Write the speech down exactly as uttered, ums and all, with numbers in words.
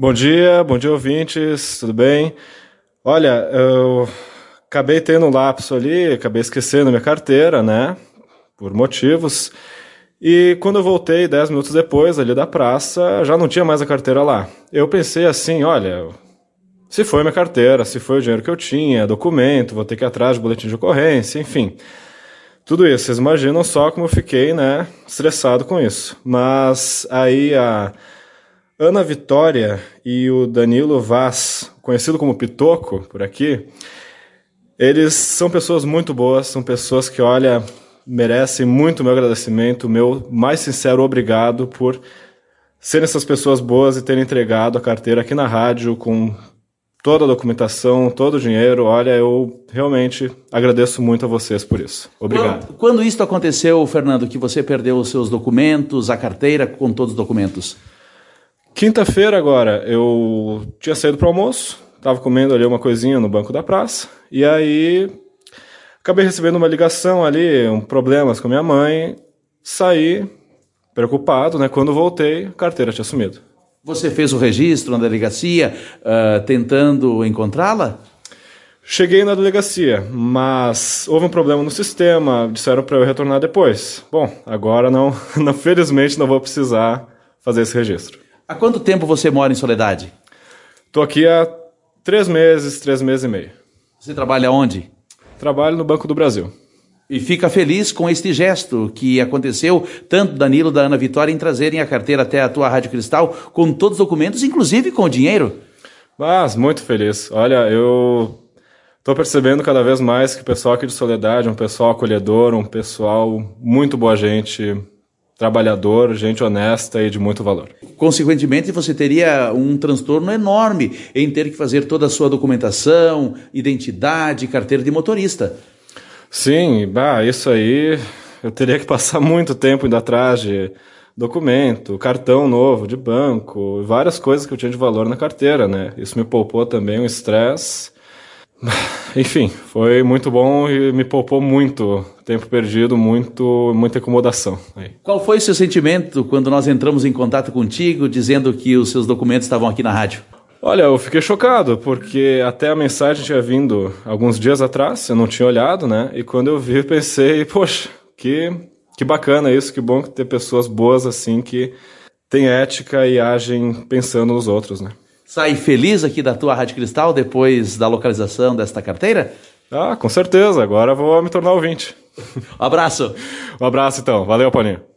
Bom dia, bom dia ouvintes, tudo bem? Olha, eu acabei tendo um lapso ali, acabei esquecendo minha carteira, né, por motivos, e quando eu voltei dez minutos depois ali da praça, já não tinha mais a carteira lá. Eu pensei assim, olha, se foi minha carteira, se foi o dinheiro que eu tinha, documento, vou ter que ir atrás de boletim de ocorrência, enfim, tudo isso. Vocês imaginam só como eu fiquei, né, estressado com isso. Mas aí a Ana Vitória e o Danilo Vaz, conhecido como Pitoco por aqui, eles são pessoas muito boas, são pessoas que, olha, merecem muito meu agradecimento, meu mais sincero obrigado por serem essas pessoas boas e terem entregado a carteira aqui na rádio com toda a documentação, todo o dinheiro. Olha, eu realmente agradeço muito a vocês por isso. Obrigado. Quando, quando isso aconteceu, Fernando, que você perdeu os seus documentos, a carteira com todos os documentos? Quinta-feira agora, eu tinha saído para o almoço, estava comendo ali uma coisinha no banco da praça, e aí acabei recebendo uma ligação ali, um problemas com a minha mãe, saí preocupado, né? Quando voltei, a carteira tinha sumido. Você fez o registro na delegacia, uh, tentando encontrá-la? Cheguei na delegacia, mas houve um problema no sistema, disseram para eu retornar depois. Bom, agora não, não, felizmente não vou precisar fazer esse registro. Há quanto tempo você mora em Soledade? Estou aqui há três meses, três meses e meio. Você trabalha onde? Trabalho no Banco do Brasil. E fica feliz com este gesto que aconteceu, tanto Danilo da Ana Vitória, em trazerem a carteira até a tua Rádio Cristal, com todos os documentos, inclusive com o dinheiro? Mas, muito feliz. Olha, eu estou percebendo cada vez mais que o pessoal aqui de Soledade é um pessoal acolhedor, um pessoal muito boa gente, trabalhador, gente honesta e de muito valor. Consequentemente, você teria um transtorno enorme em ter que fazer toda a sua documentação, identidade, carteira de motorista. Sim, bah, isso aí eu teria que passar muito tempo indo atrás de documento, cartão novo de banco, várias coisas que eu tinha de valor na carteira, né? Isso me poupou também um estresse. Enfim, foi muito bom e me poupou muito tempo perdido, muito, muita incomodação. Aí. Qual foi o seu sentimento quando nós entramos em contato contigo, dizendo que os seus documentos estavam aqui na rádio? Olha, eu fiquei chocado, porque até a mensagem tinha vindo alguns dias atrás, eu não tinha olhado, né? E quando eu vi, eu pensei, poxa, que, que bacana isso, que bom ter pessoas boas assim, que têm ética e agem pensando nos outros, né? Sai feliz aqui da tua Rádio Cristal depois da localização desta carteira? Ah, com certeza. Agora vou me tornar ouvinte. Um abraço. Um abraço, então. Valeu, Paulinho.